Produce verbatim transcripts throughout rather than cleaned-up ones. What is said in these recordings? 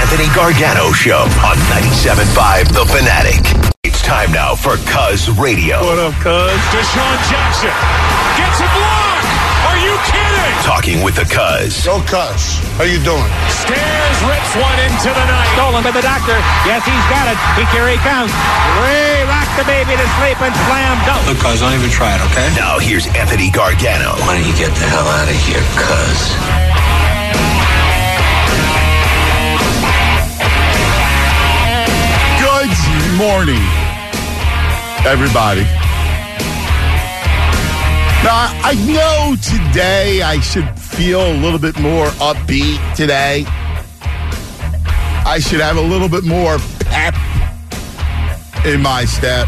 Anthony Gargano Show on ninety-seven point five The Fanatic. It's time now for Cuz Radio. What up, Cuz? Deshaun Jackson gets a block. Are you kidding? Talking with the Cuz. Go Cuz. How you doing? Stairs rips one into the night. Stolen by the doctor. Yes, he's got it. He, here he comes. Ray rock the baby to sleep and slam dunk. Look, Cuz, don't even try it, okay? Now here's Anthony Gargano. Why don't you get the hell out of here, Cuz? Good morning, everybody. Now, I know today I should feel a little bit more upbeat today. I should have a little bit more pep in my step.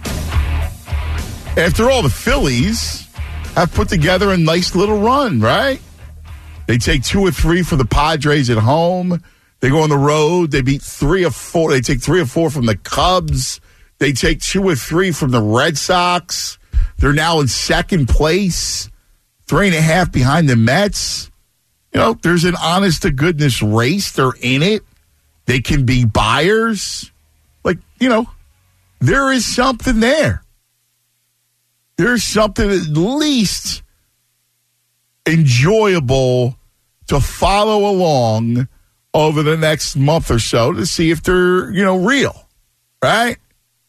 After all, the Phillies have put together a nice little run, right? They take two or three for the Padres at home. They go on the road. They beat three or four. They take three or four from the Cubs. They take two or three from the Red Sox. They're now in second place, three and a half behind the Mets. You know, there's an honest-to-goodness race. They're in it. They can be buyers. Like, you know, there is something there. There's something at least enjoyable to follow along over the next month or so to see if they're, you know, real, right?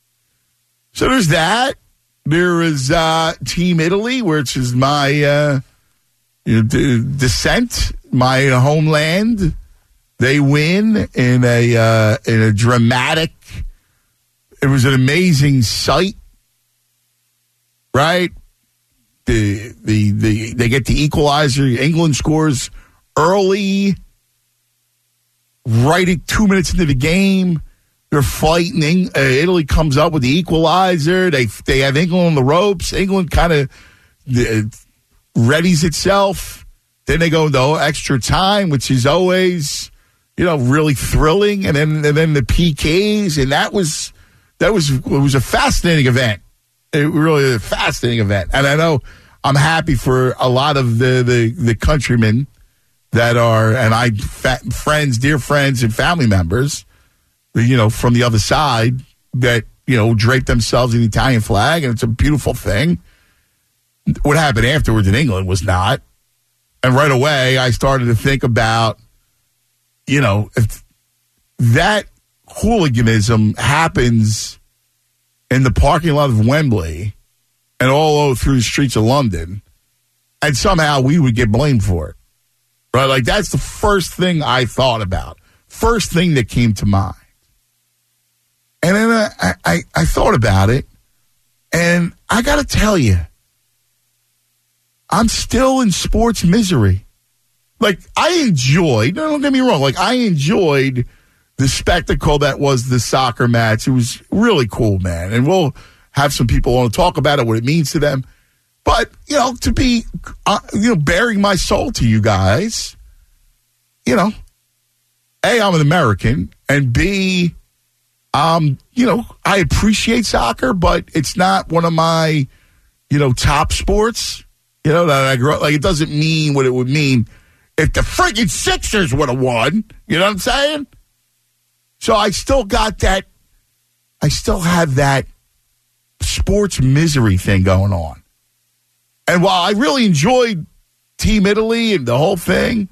So there's that. There is uh, Team Italy, which is my uh, you know, d- descent, my homeland. They win in a uh, in a dramatic. It was an amazing sight, right? The the the they get the equalizer. England scores early, right at two minutes into the game. They're fighting. Uh, Italy comes up with the equalizer. They they have England on the ropes. England kind of uh, readies itself. Then they go into extra time, which is always, you know, really thrilling. And then and then the P Ks, and that was that was it was a fascinating event. It really was a fascinating event. And I know I'm happy for a lot of the the, the countrymen that are, and I fa- friends, dear friends, and family members, you know, from the other side that, you know, drape themselves in the Italian flag, and it's a beautiful thing. What happened afterwards in England was not. And right away, I started to think about, you know, if that hooliganism happens in the parking lot of Wembley and all over through the streets of London, and somehow we would get blamed for it. Right? Like, that's the first thing I thought about. First thing that came to mind. And then I, I, I thought about it, and I got to tell you, I'm still in sports misery. Like, I enjoyed, don't get me wrong, like, I enjoyed the spectacle that was the soccer match. It was really cool, man. And we'll have some people on to talk about it, what it means to them. But, you know, to be, uh, you know, bearing my soul to you guys, you know, A, I'm an American, and B, Um, you know, I appreciate soccer, but it's not one of my, you know, top sports. You know, that I grew up, like, it doesn't mean what it would mean if the friggin' Sixers would have won. You know what I'm saying? So I still got that, I still have that sports misery thing going on. And while I really enjoyed Team Italy and the whole thing,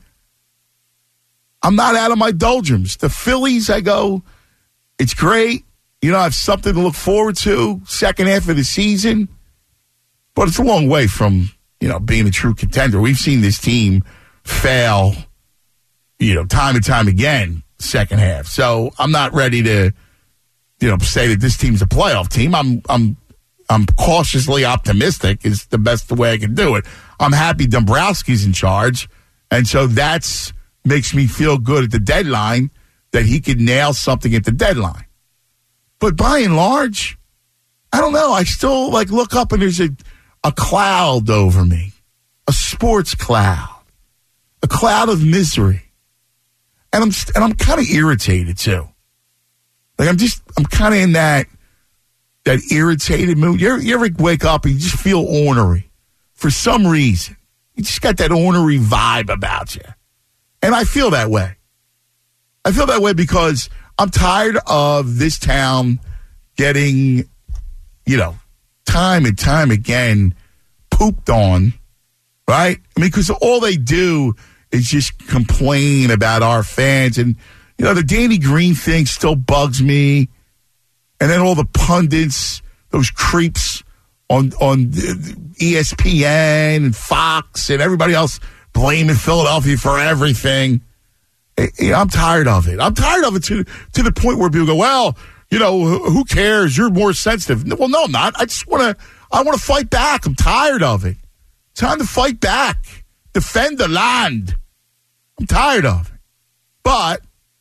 I'm not out of my doldrums. The Phillies, I go, it's great. You know, I have something to look forward to, second half of the season. But it's a long way from, you know, being a true contender. We've seen this team fail, you know, time and time again, second half. So I'm not ready to, you know, say that this team's a playoff team. I'm I'm I'm cautiously optimistic is the best way I can do it. I'm happy Dombrowski's in charge. And so that's makes me feel good at the deadline that he could nail something at the deadline. But by and large, I don't know. I still, like, look up and there's a, a cloud over me, a sports cloud, a cloud of misery. And I'm and I'm kind of irritated, too. Like, I'm just, I'm kind of in that that irritated mood. You ever, you ever wake up and you just feel ornery for some reason? You just got that ornery vibe about you. And I feel that way. I feel that way because I'm tired of this town getting, you know, time and time again pooped on, right? I mean, because all they do is just complain about our fans. And, you know, the Danny Green thing still bugs me. And then all the pundits, those creeps on on E S P N and Fox and everybody else blaming Philadelphia for everything. I'm tired of it. I'm tired of it to to the point where people go, well, you know, who cares? You're more sensitive. Well, no, I'm not. I just want to I want to fight back. I'm tired of it. Time to fight back. Defend the land. I'm tired of it. But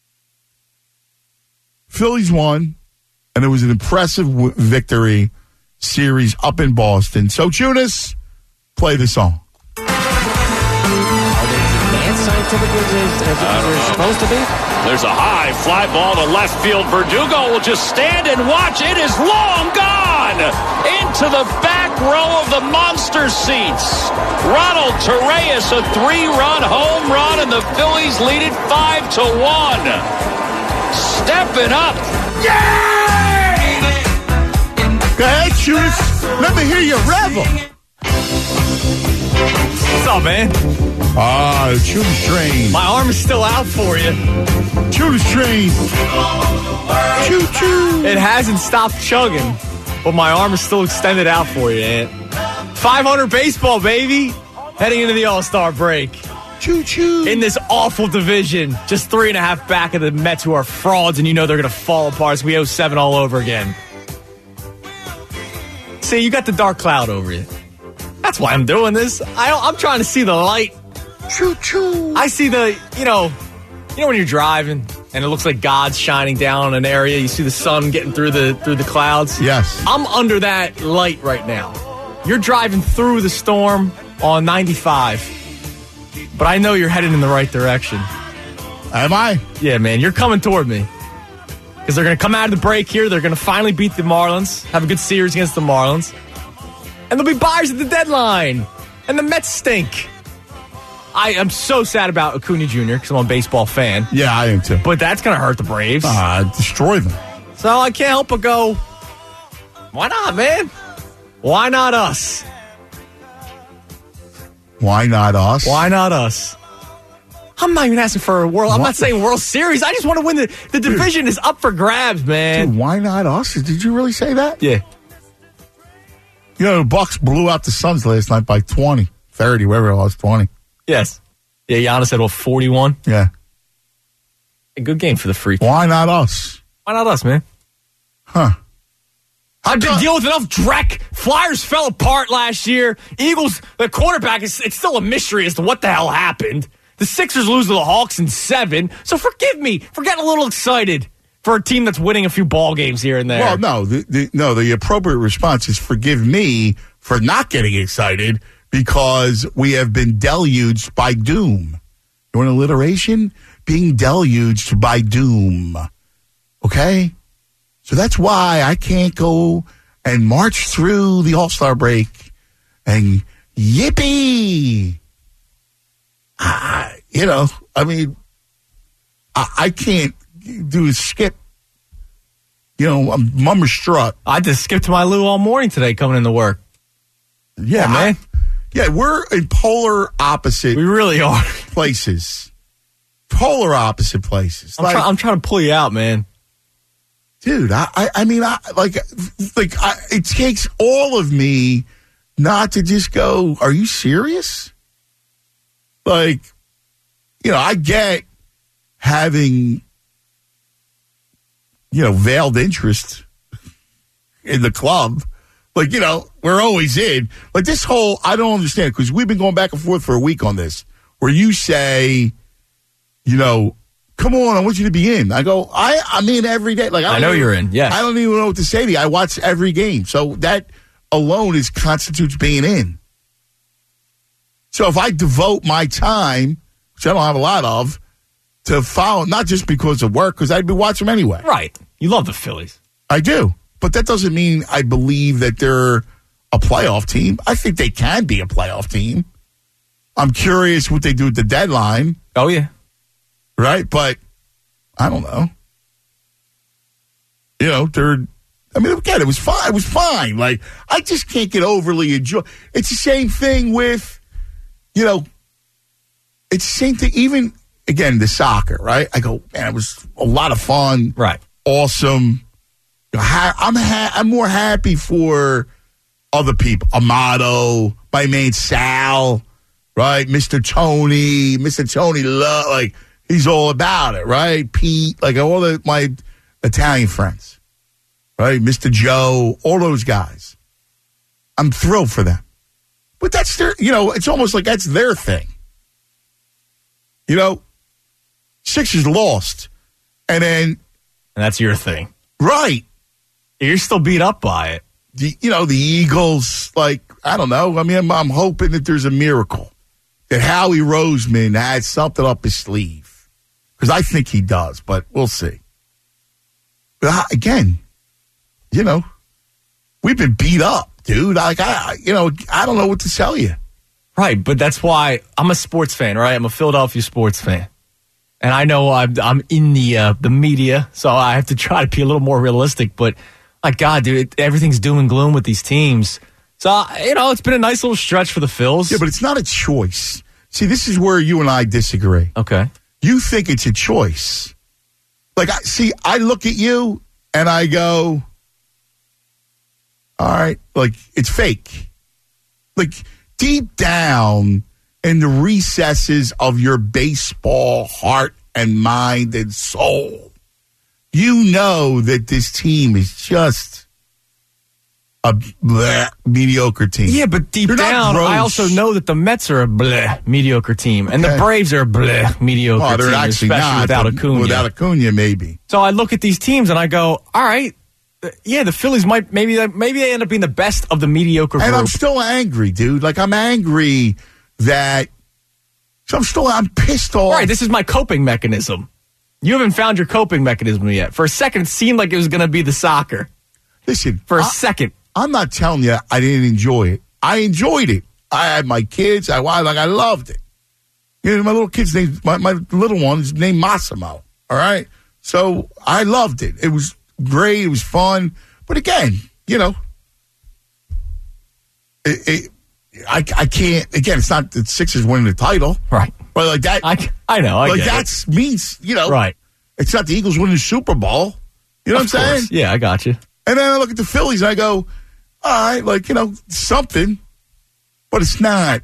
Phillies won, and it was an impressive w- victory series up in Boston. So, Tunis, play the song. Scientifically as, as, as they're supposed to be? There's a high fly ball to left field. Verdugo will just stand and watch. It is long gone into the back row of the monster seats. Ronald Torreyes, a three-run home run, and the Phillies lead it five to one. Stepping up. Yay! Go ahead, Tunis. Let me hear you revel. What's up, man? Ah, the Tunis train. My arm is still out for you. Tunis train. Choo-choo. It hasn't stopped chugging, but my arm is still extended out for you, Ant. five hundred baseball, baby. Heading into the All-Star break. Choo-choo. In this awful division. Just three and a half back of the Mets, who are frauds, and you know they're going to fall apart. It's going to be oh seven all over again. See, you got the dark cloud over you. That's why I'm doing this. I, I'm trying to see the light. Choo-choo. I see the, you know, you know when you're driving and it looks like God's shining down on an area. You see the sun getting through the through the clouds. Yes. I'm under that light right now. You're driving through the storm on ninety-five, but I know you're headed in the right direction. Am I? Yeah, man, you're coming toward me. Because they're going to come out of the break here. They're going to finally beat the Marlins, have a good series against the Marlins. And there'll be buyers at the deadline. And the Mets stink. I am so sad about Acuna Junior because I'm a baseball fan. Yeah, I am too. But that's going to hurt the Braves. Uh, destroy them. So I can't help but go, why not, man? Why not us? Why not us? Why not us? I'm not even asking for a world. I'm what? not saying World Series. I just want to win the the division. Dude, is up for grabs, man. Dude, why not us? Did you really say that? Yeah. You know, the Bucks blew out the Suns last night by twenty, thirty, whatever it was, twenty. Yes. Yeah, Giannis had, what, forty-one? Yeah. A good game for the Freak. Why not us? Why not us, man? Huh. I've been dealing with enough dreck. Flyers fell apart last year. Eagles, the quarterback, is it's still a mystery as to what the hell happened. The Sixers lose to the Hawks in seven. So forgive me for getting a little excited for a team that's winning a few ball games here and there. Well, no, the, the, no. The appropriate response is forgive me for not getting excited because we have been deluged by doom. You want alliteration? Being deluged by doom. Okay? So that's why I can't go and march through the All-Star break and yippee. I, you know, I mean, I, I can't do a skip. You know, I'm mummer strut. I just skipped my Lou all morning today coming into work. Yeah, man. I, yeah, we're in polar opposite. We really are. Places. Polar opposite places. I'm, like, try, I'm trying to pull you out, man. Dude, I, I, I mean, I like, like I, it takes all of me not to just go, are you serious? Like, you know, I get having, you know, veiled interest in the club. Like, you know, we're always in. Like, this whole, I don't understand, because we've been going back and forth for a week on this, where you say, you know, come on, I want you to be in. I go, I, I'm in every day. Like I, I know even, you're in, yes. I don't even know what to say to you. I watch every game. So that alone is constitutes being in. So if I devote my time, which I don't have a lot of, to follow, not just because of work, because I'd be watching them anyway. Right. You love the Phillies. I do. But that doesn't mean I believe that they're a playoff team. I think they can be a playoff team. I'm curious what they do at the deadline. Oh, yeah. Right? But I don't know. You know, they're, I mean, again, it was fine. It was fine. Like, I just can't get overly enjoy. It's the same thing with, you know, it's the same thing, even, again, the soccer, right? I go, man, it was a lot of fun. Right. Awesome. You know, ha- I'm ha- I'm more happy for other people. Amato, my man Sal, right? Mister Tony, Mister Tony, Love, like, he's all about it, right? Pete, like all the, my Italian friends, right? Mister Joe, all those guys. I'm thrilled for them. But that's their, you know, it's almost like that's their thing. You know, Sixers lost. And then. And that's your thing. Right. You're still beat up by it. The, you know, the Eagles, like, I don't know. I mean, I'm, I'm hoping that there's a miracle. That Howie Roseman has something up his sleeve. Because I think he does, but we'll see. But again, you know, we've been beat up, dude. Like, I, you know, I don't know what to tell you. Right, but that's why I'm a sports fan, right? I'm a Philadelphia sports fan. And I know I'm, I'm in the uh, the media, so I have to try to be a little more realistic. But, like, God, dude, it, everything's doom and gloom with these teams. So, you know, it's been a nice little stretch for the Phils. Yeah, but it's not a choice. See, this is where you and I disagree. Okay. You think it's a choice. Like, I see, I look at you and I go, all right, like, it's fake. Like, deep down in the recesses of your baseball heart and mind and soul, you know that this team is just a bleh, mediocre team. Yeah, but deep They're down, I also know that the Mets are a bleh, mediocre team, and Okay. the Braves are a bleh, mediocre Oh, they're team, actually especially not, without but Acuna. Without Acuna, maybe. So I look at these teams and I go, all right, uh, yeah, the Phillies might maybe they, maybe they end up being the best of the mediocre And group. I'm still angry, dude. Like, I'm angry that. So I'm still, I'm pissed off. Right, this is my coping mechanism. You haven't found your coping mechanism yet. For a second, it seemed like it was going to be the soccer. Listen, For a I, second. I'm not telling you I didn't enjoy it. I enjoyed it. I had my kids. I like. I loved it. You know, my little kid's name, my, my little one is named Massimo. All right, so I loved it. It was great. It was fun. But again, you know, it, it, I I can't. Again, it's not the Sixers winning the title, Right. but like that. I, I know, I like get that's means you know. it. Right. It's not the Eagles winning the Super Bowl. You know Of what I'm course. saying? Yeah, I got you. And then I look at the Phillies and I go, all right, like, you know, something, but it's not.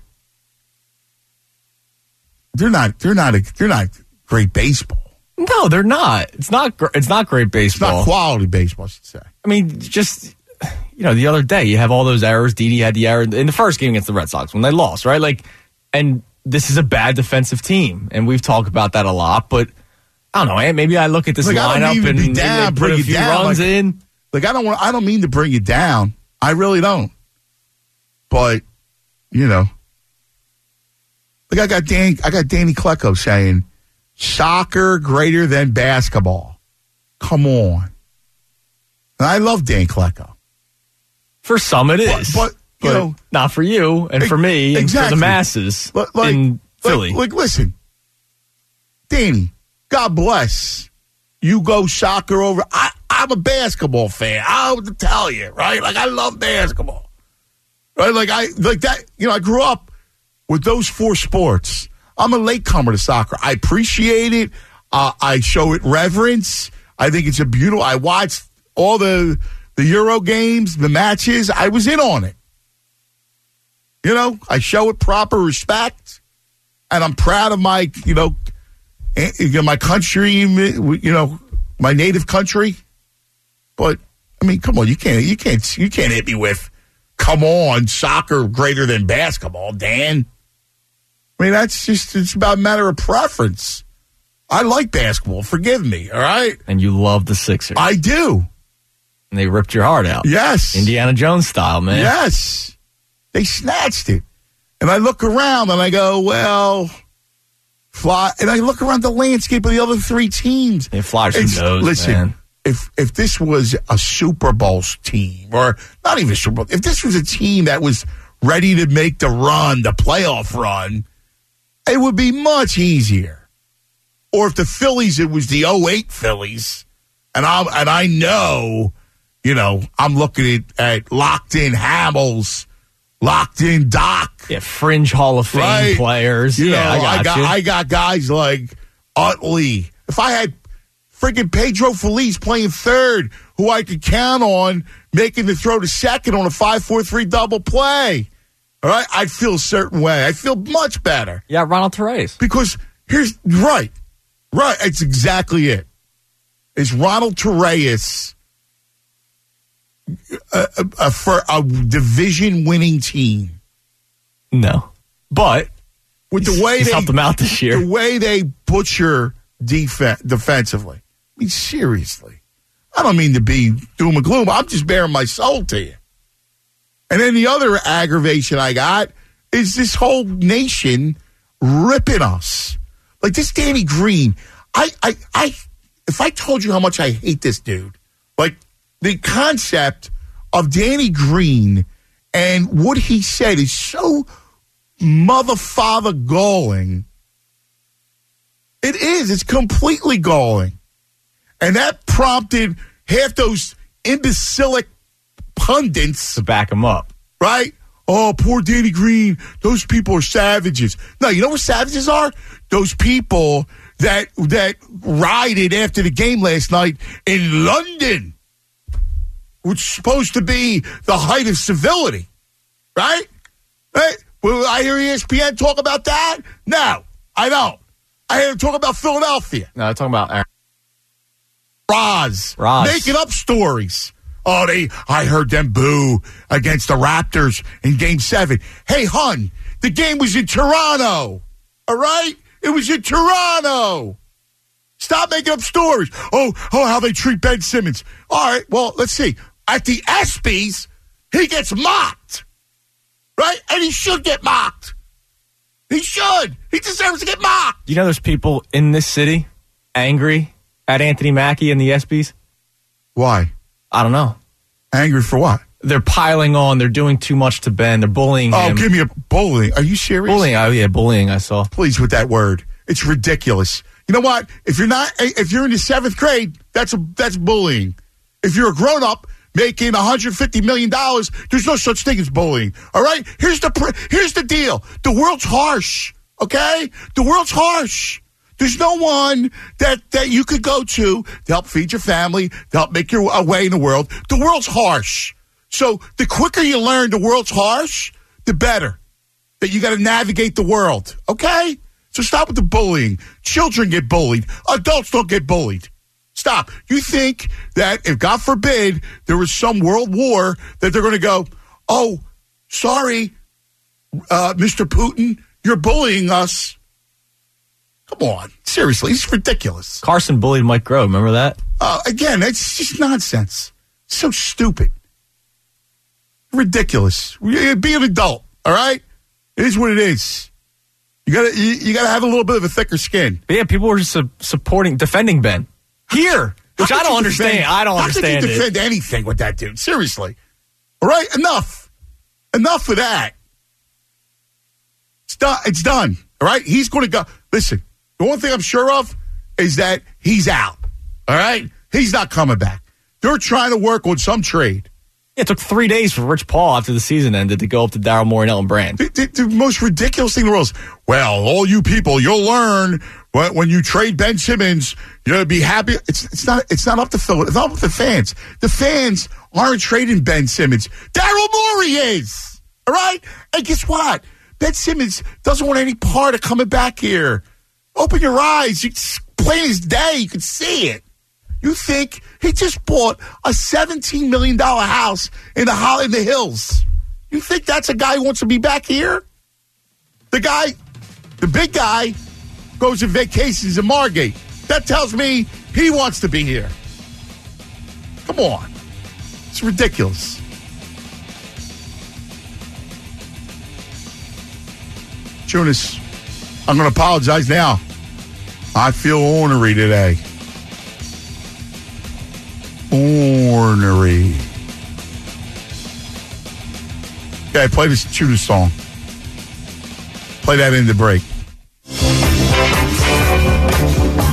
They're not. They're not. A, they're not great baseball. No, they're not. It's not. gr- It's not great It's baseball. not quality baseball, I should say. I mean, just you know, the other day you have all those errors. Didi had the error in the first game against the Red Sox when they lost, right? Like, and this is a bad defensive team, and we've talked about that a lot. But I don't know. eh, Maybe I look at this Like, I don't lineup mean to and be maybe down, they put bring a it few down, runs like- in. Like, I don't want. I don't mean to bring you down. I really don't. But you know, like I got Dan. I got Danny Klecko saying, "Soccer greater than basketball." Come on. And I love Dan Klecko. For some, it is, But- but, you know- not for you and for me and Exactly. for the masses Like, like, in Philly. Like, like, listen, Danny, God bless. You go soccer over. I, I'm a basketball fan. I have to tell you, right? Like, I love basketball. Right? Like, I, like that, you know, I grew up with those four sports. I'm a latecomer to soccer. I appreciate it. Uh, I show it reverence. I think it's a beautiful, I watched all the, the Euro games, the matches. I was in on it. You know, I show it proper respect, and I'm proud of my, you know, eh, my country, you know, my native country. But I mean, come on, you can't, you can't, you can't hit me with, come on, soccer greater than basketball, Dan. I mean, that's just, it's about a matter of preference. I like basketball. Forgive me, all right? And you love the Sixers. I do. And they ripped your heart out. Yes. Indiana Jones style, man. Yes. They snatched it. And I look around and I go, well, fly. And I look around the landscape of the other three teams. They Flyers who It's- knows, listen, man. if if this was a Super Bowl team, or not even a Super Bowl, if this was a team that was ready to make the run, the playoff run, it would be much easier. or if the Phillies, it was the oh eight Phillies, and I and I know, you know, I'm looking at, at locked in Hamels, locked in Doc, yeah, fringe Hall of Fame right? players. You yeah, know, I got, I got you. I got guys like Utley. If I had freaking Pedro Feliz playing third, who I could count on making the throw to second on a five four three double play, all right, I'd feel a certain way. I'd feel much better. Yeah, Ronald Torreyes. Because here's, right, right, it's exactly it. Is Ronald Torreyes a, a, a, for a division-winning team? No. But with the way he's they helped them out this year. The way they butcher def- defensively. I mean, seriously. I don't mean to be doom and gloom. I'm just bearing my soul to you. And then the other aggravation I got is this whole nation ripping us. Like this Danny Green. I, I, I, if I told you how much I hate this dude, like the concept of Danny Green and what he said is so mother father galling. It is. It's completely galling. And that prompted half those imbecilic pundits to back him up. Right? Oh, poor Danny Green. Those people are savages. No, you know what savages are? Those people that that rioted after the game last night in London, which is supposed to be the height of civility. Right? Right? Will I hear E S P N talk about that? No, I don't. I hear them talk about Philadelphia. No, I'm talking about Aaron. Roz. Roz. Making up stories. Oh, they, I heard them boo against the Raptors in game seven. Hey, hun, the game was in Toronto. All right? It was in Toronto. Stop making up stories. Oh, oh, how they treat Ben Simmons. All right, well, let's see. At the ESPYs, he gets mocked. Right? And he should get mocked. He should. He deserves to get mocked. You know there's people in this city angry at Anthony Mackie and the ESPYs? Why? I don't know. Angry for what? They're piling on. They're doing too much to Ben. They're bullying oh, him. Oh, give me a bullying. Are you serious? Bullying. Oh, yeah, bullying, I saw. Please, with that word. It's ridiculous. You know what? If you're not, if you're in the seventh grade, that's a, that's bullying. If you're a grown-up making one hundred fifty million dollars, there's no such thing as bullying. All right? Here's the, here's the deal. The world's harsh. Okay? The world's harsh. There's no one that, that you could go to to help feed your family, to help make your way in the world. The world's harsh. So the quicker you learn the world's harsh, the better. That you got to navigate the world. Okay? So stop with the bullying. Children get bullied. Adults don't get bullied. Stop. You think that if, God forbid, there was some world war, that they're going to go, oh, sorry, uh, Mister Putin, you're bullying us. Come on. Seriously, it's ridiculous. Carson bullied Mike Grove. Remember that? Uh, again, it's just nonsense. So stupid. Ridiculous. Be an adult, all right? It is what it is. You gotta, you, you gotta have a little bit of a thicker skin. But yeah, people were just uh, supporting, defending Ben here, which I don't understand. Defend, I don't how understand. How could you defend it. anything with that dude? Seriously. All right, enough. Enough of that. It's done. It's done. All right, he's going to go. Listen, the one thing I'm sure of is that he's out. All right, he's not coming back. They're trying to work on some trade. It took three days for Rich Paul after the season ended to go up to Daryl Morey and Elton Brand. The, the, the most ridiculous thing in the world is, well, all you people, you'll learn when, when you trade Ben Simmons, you'll be happy. It's it's not it's not up to Phil. It's not up to the fans. The fans aren't trading Ben Simmons. Daryl Morey is. All right? And guess what? Ben Simmons doesn't want any part of coming back here. Open your eyes. It's plain as day. You can see it. You think he just bought a seventeen million dollars house in the Holly in the Hills? You think that's a guy who wants to be back here? The guy, the big guy, goes on vacations in Margate. That tells me he wants to be here. Come on. It's ridiculous. Jonas, I'm going to apologize now. I feel ornery today. Ornery. Okay, play this Chuda song. Play that in the break.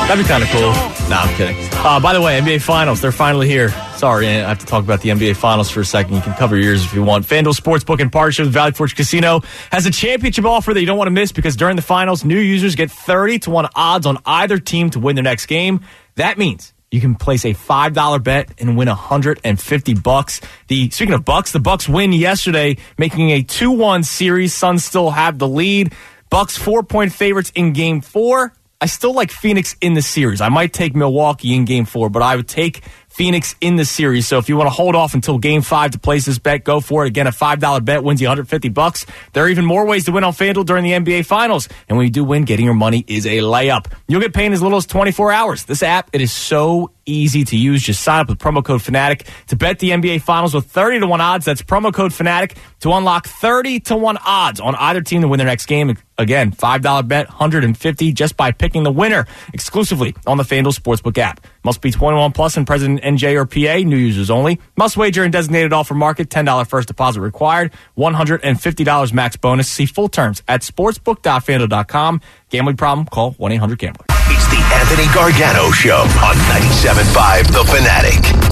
That'd be kind of cool. Nah, I'm kidding. Uh, by the way, N B A Finals, they're finally here. Sorry, I have to talk about the N B A Finals for a second. You can cover your ears if you want. FanDuel Sportsbook in partnership with Valley Forge Casino has a championship offer that you don't want to miss because during the finals, new users get thirty to one odds on either team to win their next game. That means you can place a five dollar bet and win one hundred fifty bucks. The Speaking of Bucks, the Bucks win yesterday, making a two one series. Suns still have the lead. Bucks four-point favorites in game four. I still like Phoenix in the series. I might take Milwaukee in game four, but I would take Phoenix in the series. So if you want to hold off until game five to place this bet, go for it. Again, a five dollar bet wins you one hundred fifty bucks. There are even more ways to win on FanDuel during the N B A Finals. And when you do win, getting your money is a layup. You'll get paid in as little as twenty-four hours. This app, it is so easy to use. Just sign up with promo code Fanatic to bet the N B A Finals with thirty to one odds. That's promo code Fanatic to unlock thirty to one odds on either team to win their next game. Again, five dollar bet, one hundred fifty just by picking the winner exclusively on the FanDuel Sportsbook app. Must be twenty-one plus and present in N J or P A. New users only. Must wager in designated offer market. ten dollars first deposit required. one hundred fifty dollars max bonus. See full terms at sportsbook dot fanduel dot com. Gambling problem? Call one eight hundred gambler. It's the Anthony Gargano Show on ninety-seven point five The Fanatic.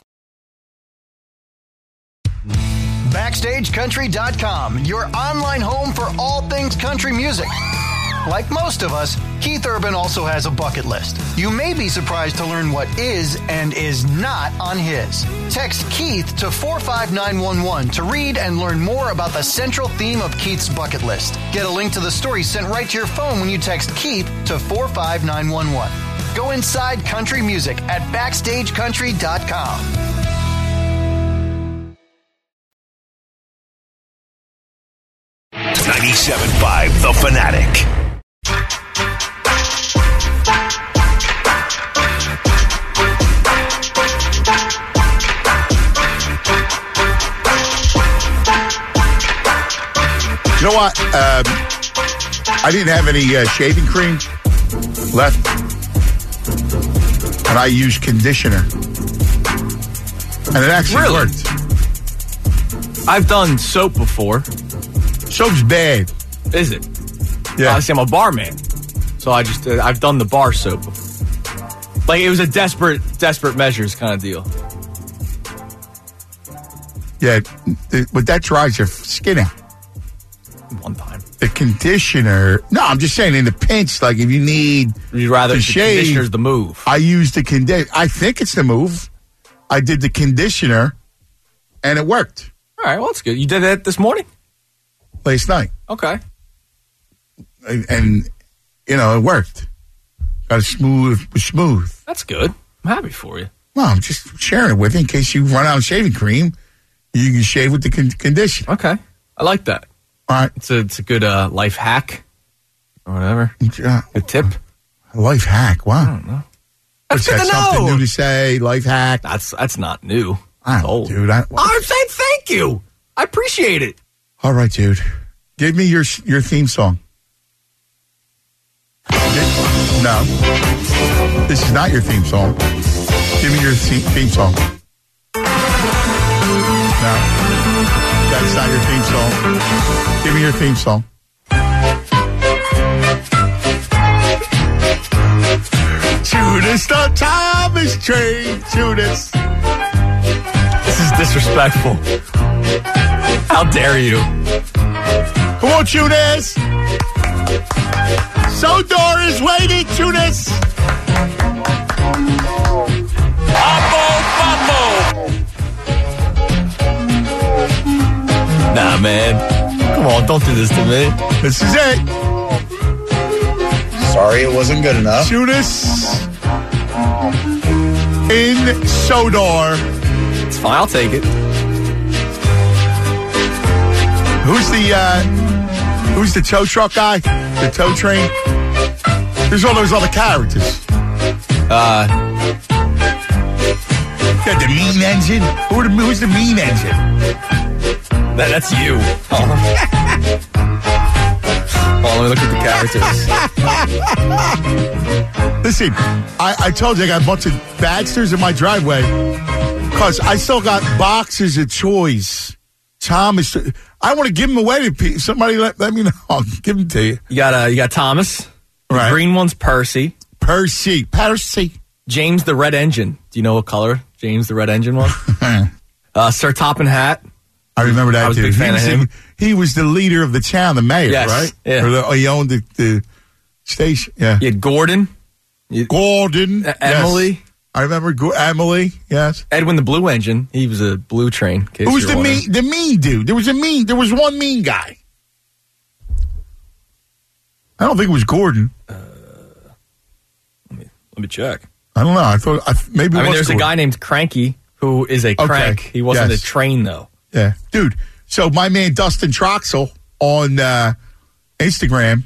Backstage Country dot com, your online home for all things country music. Like most of us, Keith Urban also has a bucket list. You may be surprised to learn what is and is not on his. Text Keith to four five nine one one to read and learn more about the central theme of Keith's bucket list. Get a link to the story sent right to your phone when you text Keith to four five nine one one. Go inside country music at Backstage Country dot com. ninety-seven point five The Fanatic. You know what? Um, I didn't have any uh, shaving cream left, and I used conditioner, and it actually Really? worked. I've done soap before. Soap's bad. Is it? Yeah. Obviously, I'm a barman, so I just uh, I've done the bar soap before. Like it was a desperate, desperate measures kind of deal. Yeah, th- but that dries your skin out. One time, The conditioner. No, I'm just saying in the pinch, like if you need you'd rather to the shave, conditioner's the move. I used the conditioner. I think it's the move. I did the conditioner, and it worked All right, well that's good. You did that this morning. last night, Okay. and, and you know it worked. Got it smooth, smooth. That's good. I'm happy for you. No, I'm just sharing it with you in case you run out of shaving cream. You can shave with the con- conditioner. Okay. I like that. All right, It's a it's a good uh, life hack or whatever. uh, Good tip. life hack. Wow, I don't know. What's That's that? good to Something know. new to say? Life hack. That's that's not new. I It's don't, old. dude. I, I'm saying thank you. I appreciate it. All right, dude. Give me your your theme song. No, this is not your theme song. Give me your theme, theme song. No, that's not your theme song. Give me your theme song. Judas the Thomas train. Judas. This is disrespectful. How dare you? Come on, Judas. Sodor is waiting, Judas. Nah, man. Come on, don't do this to me. This is it. Sorry it wasn't good enough. Judas in Sodor. It's fine. I'll take it. Who's the uh, who's the tow truck guy? The tow train? There's all those other characters. Uh, Yeah, the mean engine. Who the, who's the mean engine? that, that's you. Oh. Oh, let me look at the characters. Listen, I, I told you I got a bunch of Badsters in my driveway because I still got boxes of toys. Thomas, I want to give them away to people. Somebody let, let me know. I'll give them to you. You got uh, you got Thomas. Right. The green one's Percy. Percy. Percy. James the Red Engine. Do you know what color James the Red Engine was? uh, Sir Toppin Hat. I remember that, I was dude. a big fan he, was of him. The, he was the leader of the town, the mayor, Yes, right? yeah. Or, the, or he owned the, the station. Yeah. You had Gordon. You, Gordon. Uh, Emily. Yes. I remember Go- Emily, yes. Edwin the Blue Engine. He was a blue train. Who was the mean, the mean dude? There was a mean, there was one mean guy. I don't think it was Gordon. Uh, let me let me check. I don't know. I thought I, maybe. It I mean, was there's Gordon. a guy named Cranky who is a crank. Okay. He wasn't Yes. a train though. Yeah, dude. So my man Dustin Troxel on uh, Instagram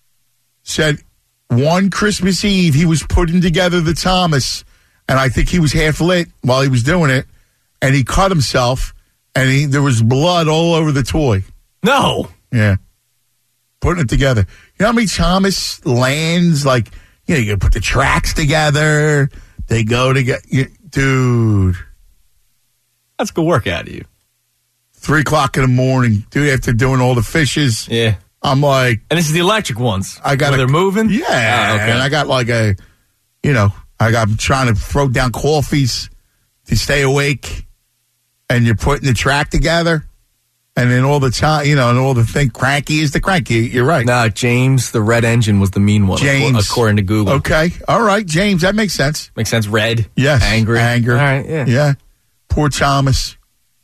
said one Christmas Eve he was putting together the Thomas, and I think he was half lit while he was doing it, and he cut himself, and he, there was blood all over the toy. No. Yeah. Putting it together. You know how many Thomas lands, like, you know, you put the tracks together, they go together. You, dude. That's good work out of you. Three o'clock in the morning, dude, after doing all the fishes. Yeah. I'm like. And this is the electric ones. I got Where they're moving? Yeah. Oh, okay. And I got like a, you know, I got I'm trying to throw down coffees to stay awake. And you're putting the track together. And then all the time, you know, and all the thing, cranky is the cranky. You're right. No, James, the Red Engine, was the mean one, James. according to Google. Okay. All right, James. That makes sense. Makes sense. Red. Yes. Angry. Anger. All right, yeah. Yeah. Poor Thomas.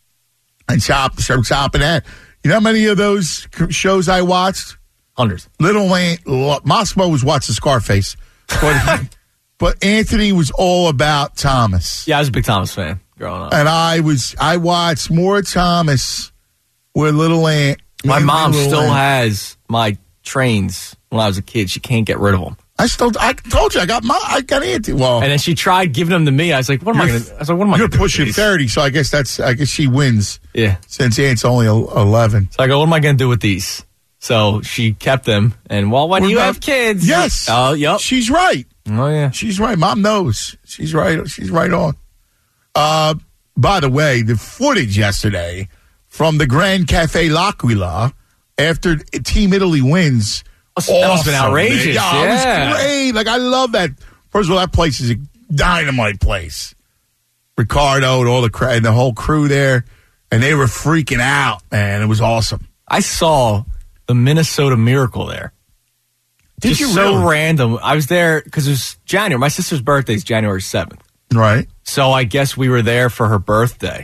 And chop, start chopping that. You know how many of those shows I watched? Hundreds. Little Land, Mossimo was watching Scarface. But, but Anthony was all about Thomas. Yeah, I was a big Thomas fan growing up. And I was, I watched more Thomas with Little Ant. My mom Little still Ant. has my trains when I was a kid. She can't get rid of them. I still, I told you, I got my, I got Anthony. Well, And then she tried giving them to me. I was like, what am I You're- going to, I was like, what am I you're going to do with pushing these? thirty, so I guess that's, I guess she wins. Yeah. Since Ant's only eleven. So I go, what am I going to do with these? So she kept them. And well, when What you about- have kids. Yes. Oh, yep. She's right. Oh, yeah. She's right. Mom knows. She's right. She's right on. Uh, by the way, the footage yesterday from the Grand Cafe L'Aquila after Team Italy wins. That must have been awesome, outrageous. man. Yeah. It was great. Like, I love that. First of all, that place is a dynamite place. Ricardo and all the cra- and the whole crew there, and they were freaking out, man. It was awesome. I saw the Minnesota Miracle there. Did Just you so really? random. I was there because it was January. My sister's birthday is January seventh. Right. So I guess we were there for her birthday.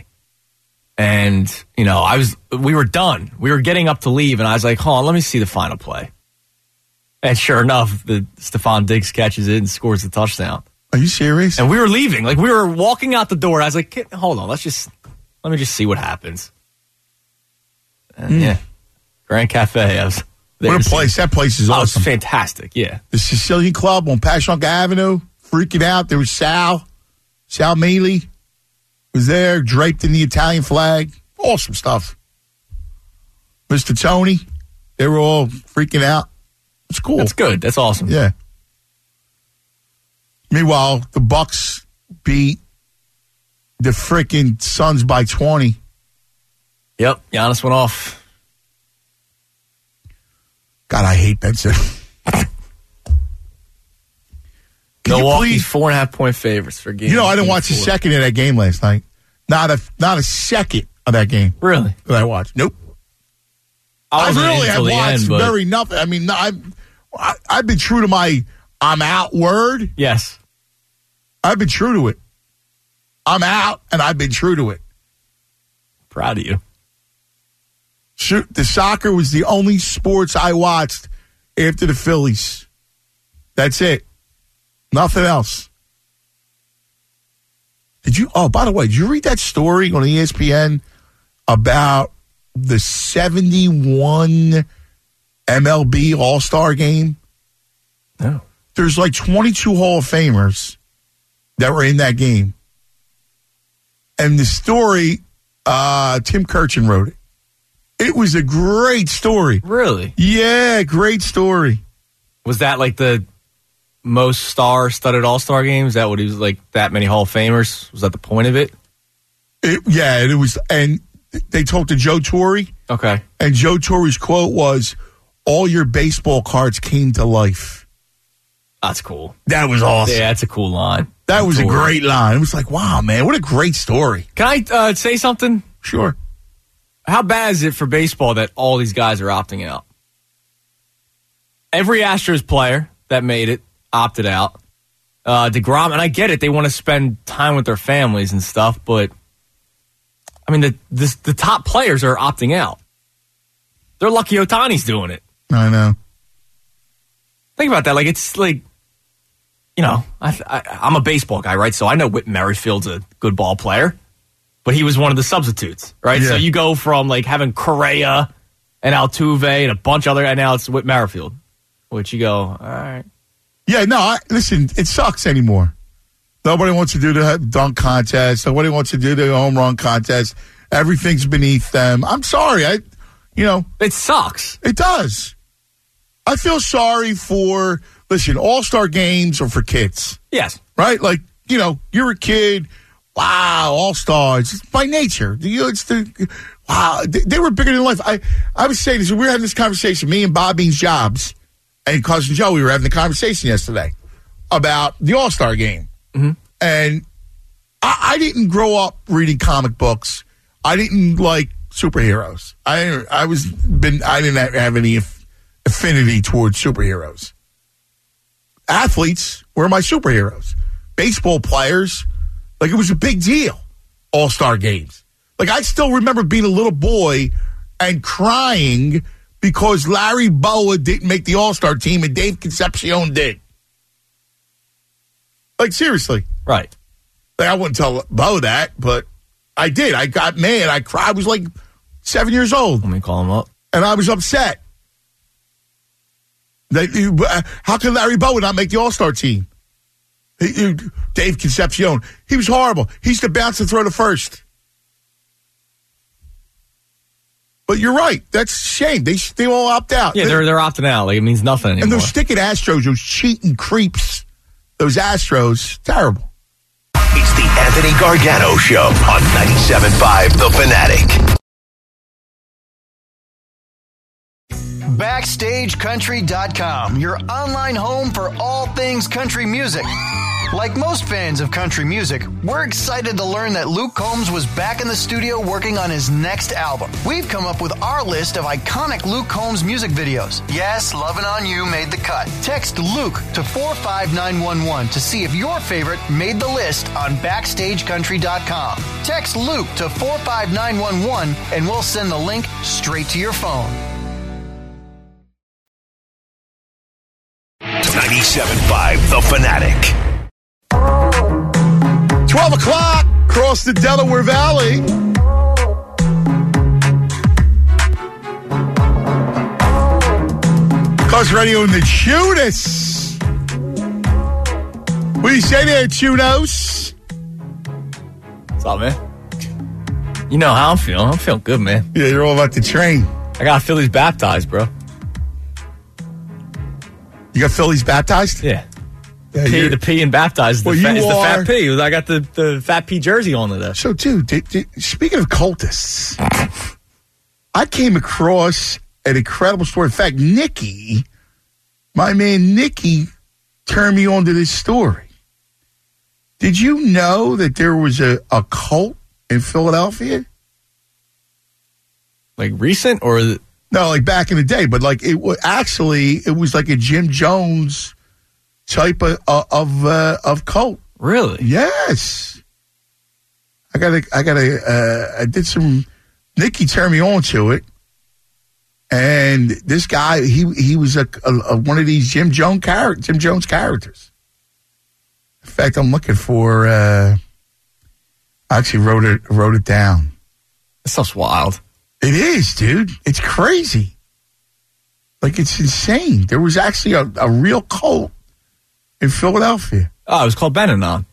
And, you know, I was, we were done. We were getting up to leave, and I was like, hold on, let me see the final play. And sure enough, the Stephon Diggs catches it and scores the touchdown. Are you serious? And we were leaving. Like, we were walking out the door. I was like, "Kid, hold on, let's just, let me just see what happens. And Mm. yeah. Grand Cafe. I was there What a to see place. it. That place is Oh, awesome. it's fantastic. Yeah. The Sicilian Club on Passyunk Avenue, freaking out. There was Sal, Sal Mealy was there, draped in the Italian flag. Awesome stuff. Mister Tony, they were all freaking out. It's cool. That's good. That's awesome. Yeah. Meanwhile, the Bucks beat the freaking Suns by twenty. Yep. Giannis went off. God, I hate that shit. Can you Milwaukee's please- four and a half point favorites for game. You know, I didn't watch a four. second of that game last night. Not a not a second of that game Really? that I watched. Nope. I, I, wasn't really in have until the watched end, but very nothing. I mean, I'm, I, I've been true to my I'm out word. yes. I've been true to it. I'm out, and I've been true to it. Proud of you. Shoot, the soccer was the only sports I watched after the Phillies. That's it. Nothing else. Did you? Oh, by the way, did you read that story on E S P N about the seventy-one M L B All-Star game? No. There's like twenty-two Hall of Famers that were in that game. And the story, uh, Tim Kirchin wrote it. It was a great story. Really? Yeah, great story. Was that like the most star-studded All-Star game? Is that what he was like? That many Hall of Famers? Was that the point of it? It, yeah, it was. And they talked to Joe Torre, Okay. and Joe Torre's quote was, "All your baseball cards came to life." That's cool. That was awesome. Yeah, that's a cool line. That was Story. a great line. It was like, wow, man, what a great story. Can I uh, say something? Sure. How bad is it for baseball that all these guys are opting out? Every Astros player that made it opted out. Uh, DeGrom, and I get it, they want to spend time with their families and stuff, but I mean, the this, the top players are opting out. They're lucky Ohtani's doing it. I know. Think about that. Like, it's like, you know, I, I, I'm a baseball guy, right? So I know Whit Merrifield's a good ball player, but he was one of the substitutes, right? Yeah. So you go from, like, having Correa and Altuve and a bunch of other, and now it's Whit Merrifield, which you go, all right. Yeah, no, I, listen, it sucks anymore. Nobody wants to do the dunk contest. Nobody wants to do the home run contest. Everything's beneath them. I'm sorry. I, you know. It sucks. It does. I feel sorry for, listen, all-star games are for kids. Yes. Right? Like, you know, you're a kid. Wow, all-stars. It's by nature. It's the, wow, they, they were bigger than life. I, I was saying this, we were having this conversation, me and Bob Beans Jobs and Cousin Joe, we were having the conversation yesterday about the all-star game. Mm-hmm. And I, I didn't grow up reading comic books. I didn't like superheroes. I I was been I didn't have any affinity towards superheroes. Athletes were my superheroes. Baseball players, like it was a big deal. All-star games. Like I still remember being a little boy and crying because Larry Bowa didn't make the All-Star team and Dave Concepcion did. Like seriously. Right. Like, I wouldn't tell Bo that, but I did. I got mad. I cried. I was like seven years old. Let me call him up. And I was upset. They, how can Larry Bowa not make the All-Star team? He, he, Dave Concepcion. He was horrible. He used to bounce and throw to first. But you're right. That's a shame. They, they all opt out. Yeah, they're, they're opting out. Like, it means nothing anymore. And those sticking Astros, those cheating creeps, those Astros, terrible. It's the Anthony Gargano Show on ninety-seven point five The Fanatic. Backstage Country dot com, your online home for all things country music. Like most fans of country music, we're excited to learn that Luke Combs was back in the studio working on his next album. We've come up with our list of iconic Luke Combs music videos. Yes, Lovin' On You made the cut. Text Luke to four five nine one one to see if your favorite made the list on Backstage Country dot com. Text Luke to four five nine one one and we'll send the link straight to your phone. ninety-seven point five The Fanatic. twelve o'clock, across the Delaware Valley. Cause Radio in the Chudas. What do you say there, Chudos? What's up, man? You know how I'm feeling. I'm feeling good, man. Yeah, you're all about the train. I got Phillies baptized, bro. You got Phillies baptized? Yeah. yeah P, the P and baptized well, the, fa- is the are, fat P. I got the, the fat P jersey on today. So, dude, did, did, speaking of cultists, I came across an incredible story. In fact, Nikki, my man Nikki, turned me on to this story. Did you know that there was a, a cult in Philadelphia? Like recent or... The- No, like back in the day, but like it was actually it was like a Jim Jones type of of uh, of cult. Really? Yes. I got I got uh, I did some. Nikki turned me on to it, and this guy he he was a, a, a one of these Jim Jones character Jim Jones characters. In fact, I'm looking for. Uh, I actually wrote it wrote it down. That stuff's wild. It is, dude. It's crazy. Like, it's insane. There was actually a, a real cult in Philadelphia. Oh, it was called Benanon.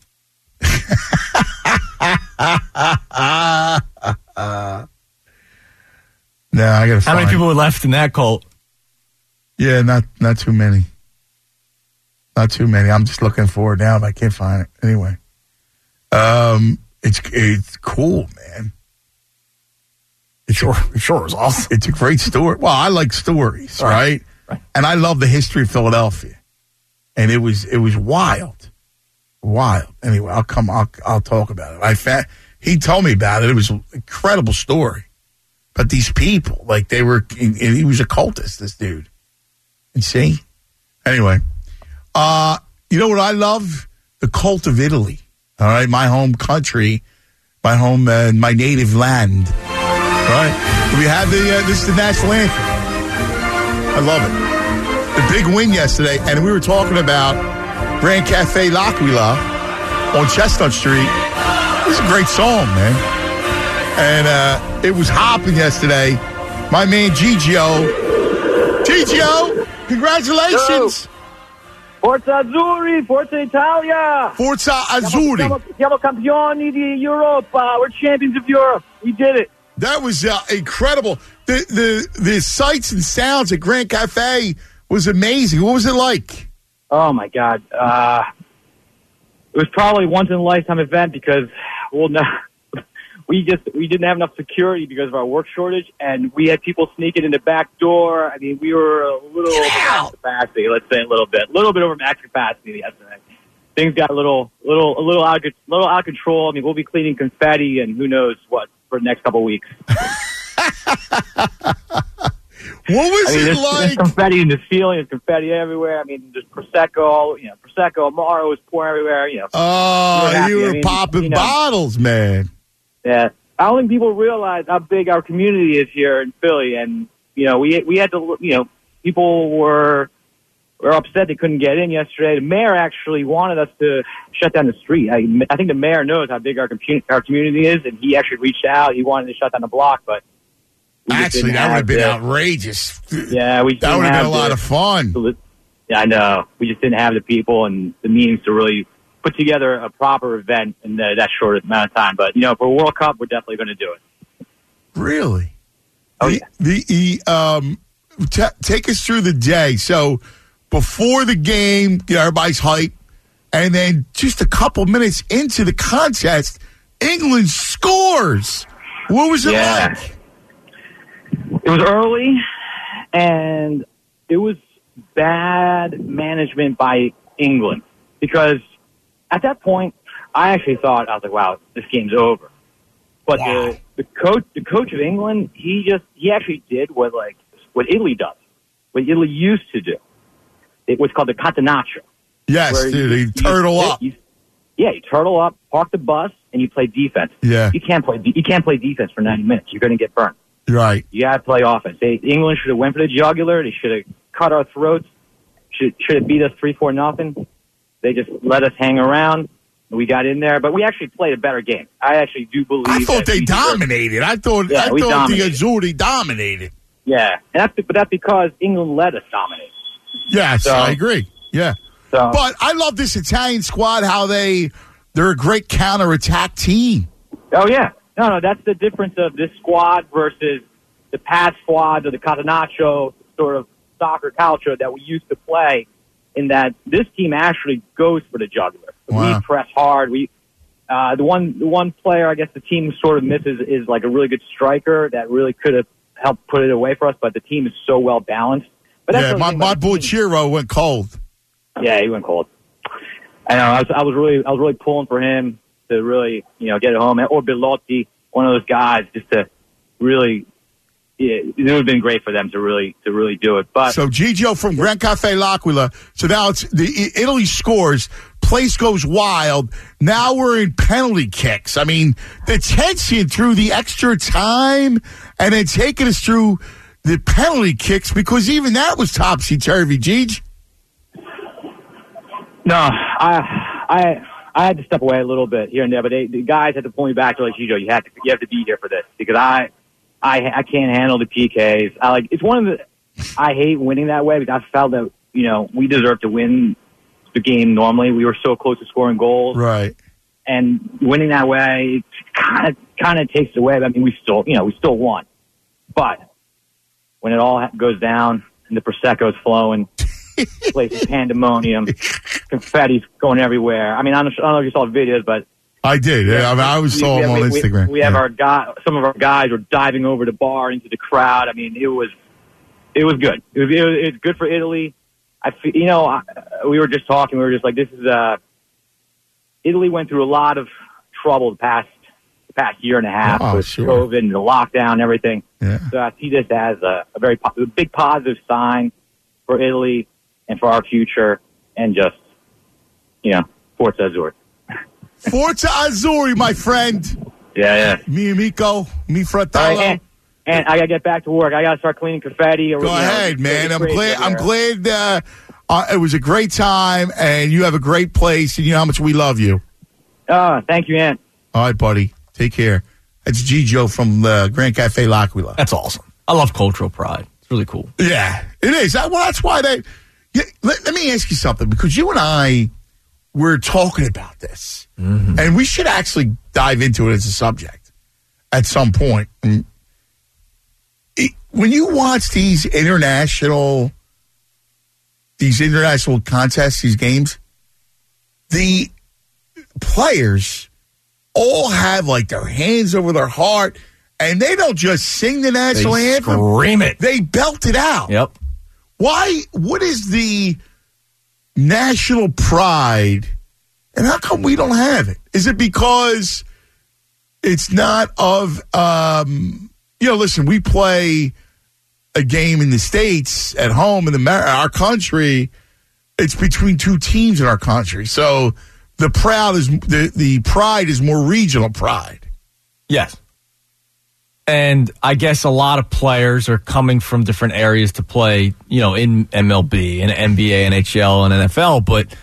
No, I gotta How find many people were left in that cult? Yeah, not not too many. Not too many. I'm just looking for it now, but I can't find it. Anyway. Um, it's it's cool, man. It's Sure, a, sure, it was awesome. It's a great story. Well, I like stories, Right, right? right. And I love the history of Philadelphia. and it was it was wild, wild. Anyway, I'll come. I'll I'll talk about it. I fa- he told me about it. It was an incredible story. But these people, like they were, he was a cultist. This dude, and see. Anyway, uh, you know what I love? The cult of Italy. All right, my home country, my home, uh, my native land. All right, we have the uh, this is the national anthem. I love it. The big win yesterday, and we were talking about Grand Cafe L'Aquila on Chestnut Street. This is a great song, man. And uh, it was hopping yesterday. My man Gigio, Gigio, congratulations! Yo. Forza Azzurri, Forza Italia. Forza Azzurri. Siamo, siamo campioni di Europa. We're champions of Europe. We did it. That was uh, incredible. The, the the sights and sounds at Grand Cafe was amazing. What was it like? Oh my God! Uh, it was probably a once in a lifetime event because well, no, we just we didn't have enough security because of our work shortage, and we had people sneaking in the back door. I mean, we were a little over max capacity. Let's say a little bit, a little bit over max capacity yesterday. Things got a little, little, a little out, of, little out of control. I mean, we'll be cleaning confetti and who knows what for the next couple of weeks. What was I mean, it there's, like? There's confetti in the ceiling. There's confetti everywhere. I mean, there's Prosecco. You know, Prosecco, Amaro was pouring everywhere. You know. Oh, we were you were I mean, popping you know, bottles, man. Yeah, I don't think people realize how big our community is here in Philly, and you know, we we had to, you know, people were were upset they couldn't get in yesterday. The mayor actually wanted us to shut down the street. I, I think the mayor knows how big our compu- our community is, and he actually reached out. He wanted to shut down the block, but. Actually, that would have been the, outrageous. Yeah, we that would have been a lot the, of fun. Yeah, I know. We just didn't have the people and the means to really put together a proper event in the, that short amount of time. But you know, for World Cup, we're definitely going to do it. Really? Oh the, yeah. The, the um, t- take us through the day. So before the game, you know, everybody's hyped, and then just a couple minutes into the contest, England scores. What was it yeah. like? It was early, and it was bad management by England because at that point, I actually thought, I was like, wow, this game's over. But wow. the, the coach, the coach of England, he just, he actually did what like, what Italy does, what Italy used to do. It was called the catenaccio. Yes, dude, you, you turtle you, up. You, yeah, you turtle up, park the bus, and you play defense. Yeah. You can't play, you can't play defense for ninety minutes. You're going to get burnt. Right. You got to play offense. They, England should have went for the jugular. They should have cut our throats. Should should have beat us three four nothing. They just let us hang around. We got in there, but we actually played a better game. I actually do believe. I thought that they dominated. I thought yeah, I thought dominated. the Azzurri dominated. Yeah, and that's but that's because England let us dominate. Yes, so, I agree. Yeah, so, but I love this Italian squad. How they they're a great counterattack team. Oh yeah. No, no, that's the difference of this squad versus the past squads or the catenaccio sort of soccer culture that we used to play, in that this team actually goes for the jugular. Wow. We press hard. We uh, the one the one player I guess the team sort of misses is like a really good striker that really could have helped put it away for us, but the team is so well balanced. But that's yeah, my, my boy Chiro went cold. Yeah, he went cold. I know. I was, I was really I was really pulling for him to really, you know, get it home. Or Belotti, one of those guys, just to really, yeah, it would have been great for them to really, to really do it. But so Gigio from Grand Cafe L'Aquila. So now it's the Italy scores, place goes wild. Now we're in penalty kicks. I mean, the tension through the extra time, and then taking us through the penalty kicks, because even that was topsy turvy. Gigi. No, I, I. I had to step away a little bit here and there, but they, the guys had to pull me back to like, Gigio, you have to, you have to be here for this because I, I, I can't handle the P Ks. I like, it's one of the, I hate winning that way because I felt that, you know, we deserve to win the game normally. We were so close to scoring goals. Right. And winning that way, it kind of, kind of takes away. I mean, we still, you know, we still won. But when it all goes down and the Prosecco's flowing, place is pandemonium, confetti's going everywhere. I mean, I don't, I don't know if you saw the videos, but I did. Yeah, I, mean, I was saw them on we, Instagram. We, we have yeah. our guy. Some of our guys were diving over the bar into the crowd. I mean, it was it was good. It was, it was, it was good for Italy. I, fe- you know, I, we were just talking. We were just like, this is uh, Italy went through a lot of trouble the past the past year and a half oh, with sure. COVID and the lockdown and everything. Yeah. So I see this as a, a very po- a big positive sign for Italy and for our future, and just, you know, Forza Azzurri. Forza Azzurri, my friend. Yeah, yeah. Mi amico, mi fratello. Right, and, and I gotta get back to work. I gotta start cleaning confetti. Or, Go you know, ahead, man. I'm glad. I'm there. glad. Uh, uh, it was a great time, and you have a great place, and you know how much we love you. Oh, thank you, Ant. All right, buddy. Take care. That's Gijo from the Grand Cafe L'Aquila. That's awesome. I love cultural pride. It's really cool. Yeah, it is. Well, that's why they. Yeah, let, let me ask you something, because you and I were talking about this, mm-hmm. and we should actually dive into it as a subject at some point. And it, when you watch these international, these international contests, these games, the players all have like their hands over their heart, and they don't just sing the national they anthem. Scream it. They belt it out. Yep. Why? What is the national pride, and how come we don't have it? Is it because it's not of, um, you know, listen, we play a game in the States at home in the our country. It's between two teams in our country, so the proud is the the pride is more regional pride. Yes. And I guess a lot of players are coming from different areas to play, you know, in M L B and N B A, N H L, and N F L. But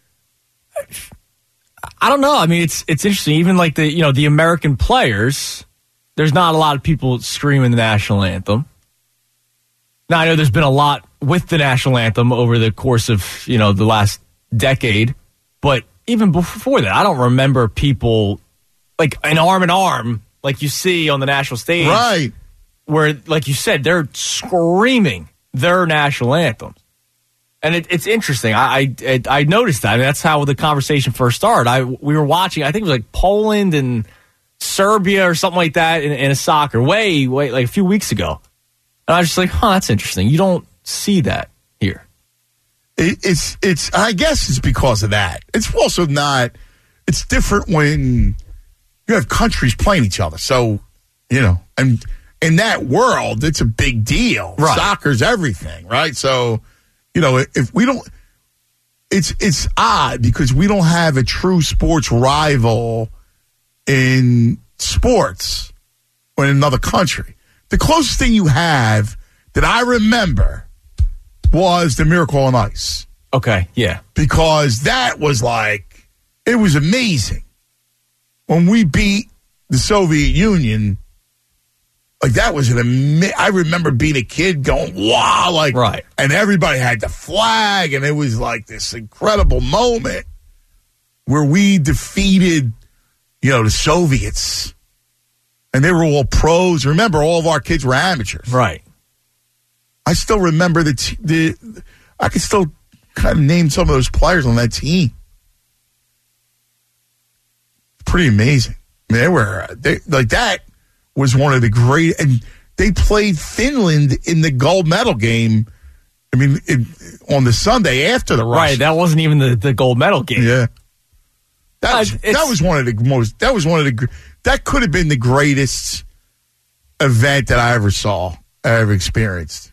I don't know. I mean, it's it's interesting. Even like the you know the American players, there's not a lot of people screaming the national anthem. Now I know there's been a lot with the national anthem over the course of you know the last decade, but even before that, I don't remember people like an arm in arm. Like you see on the national stage, right? Where, like you said, they're screaming their national anthems, and it, it's interesting. I, I I noticed that. I mean, that's how the conversation first started. I we were watching. I think it was like Poland and Serbia or something like that in, in a soccer way, way like a few weeks ago, and I was just like, huh, that's interesting. You don't see that here. It, it's it's. I guess it's because of that. It's also not. It's different when you have countries playing each other. So, you know, and in that world, it's a big deal. Right. Soccer's everything, right? So, you know, if we don't, it's it's odd because we don't have a true sports rival in sports or in another country. The closest thing you have that I remember was the Miracle on Ice. Okay, yeah. Because that was like, it was amazing. When we beat the Soviet Union, like that was an amazing, I remember being a kid going, wow, like, right. And everybody had the flag, and it was like this incredible moment where we defeated, you know, the Soviets, and they were all pros. Remember, all of our kids were amateurs. Right. I still remember the, t- the I can still kind of name some of those players on that team. Pretty amazing. I mean, they were they, like that was one of the great, and they played Finland in the gold medal game. I mean, it, on the Sunday after the Russian. Right, that wasn't even the, the gold medal game. Yeah, that was, uh, that was one of the most. That was one of the. That could have been the greatest event that I ever saw, I ever experienced.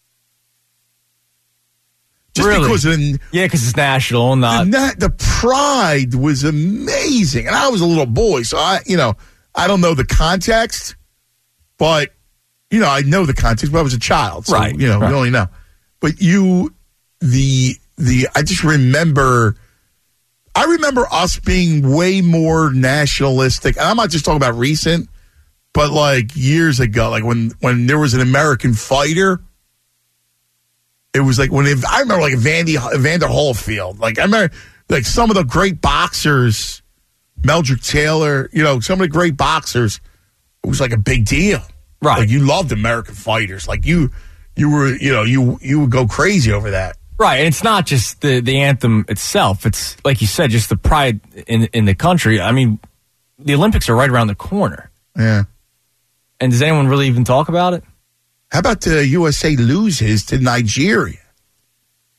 Just really? because of the, yeah, because it's national, not the, the pride was amazing, and I was a little boy, so I, you know, I don't know the context, but you know, I know the context. But I was a child, so, right? You know, right. you only know. But you, the the, I just remember, I remember us being way more nationalistic, and I'm not just talking about recent, but like years ago, like when when there was an American fighter. It was like when it, I remember like Vandy, Evander Holyfield. Like I remember like some of the great boxers, Meldrick Taylor. You know, some of the great boxers. It was like a big deal, right? Like you loved American fighters. Like you, you were, you know, you you would go crazy over that, right? And it's not just the the anthem itself. It's like you said, just the pride in in the country. I mean, the Olympics are right around the corner. Yeah. And does anyone really even talk about it? How about the U S A loses to Nigeria?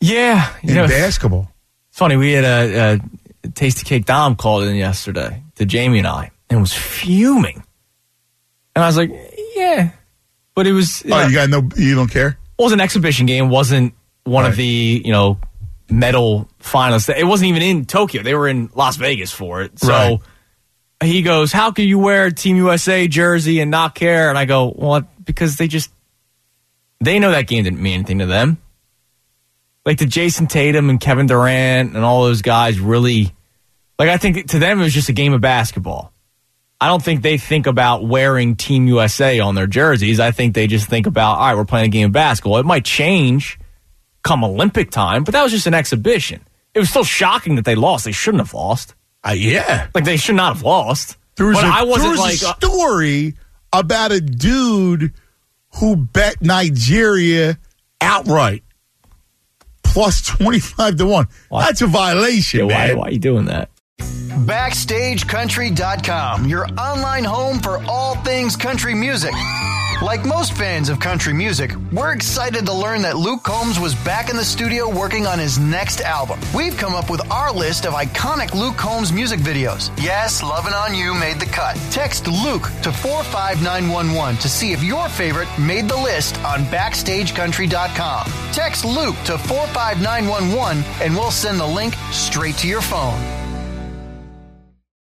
Yeah. You in know, basketball. It's funny. We had a, a Tasty Cake Dom called in yesterday to Jamie and I and was fuming. And I was like, yeah. But it was. You oh, know, you got no, you don't care? It was an exhibition game. Wasn't one right. of the, you know, medal finalists. It wasn't even in Tokyo. They were in Las Vegas for it. So right. he goes, how can you wear a Team U S A jersey and not care? And I go, well, because they just, they know that game didn't mean anything to them. Like the Jason Tatum and Kevin Durant and all those guys really, like I think to them it was just a game of basketball. I don't think they think about wearing Team U S A on their jerseys. I think they just think about, all right, we're playing a game of basketball. It might change come Olympic time, but that was just an exhibition. It was still shocking that they lost. They shouldn't have lost. Uh, yeah. Like, they should not have lost. There was, but a, I wasn't there was like, a story about a dude who bet Nigeria outright. Plus twenty-five to one. What? That's a violation, yeah, man. Why, why are you doing that? Backstage Country dot com, your online home for all things country music. Like most fans of country music, we're excited to learn that Luke Combs was back in the studio working on his next album. We've come up with our list of iconic Luke Combs music videos. Yes, Lovin' On You made the cut. Text Luke to four five nine one one to see if your favorite made the list on Backstage Country dot com. Text Luke to four five nine one one and we'll send the link straight to your phone.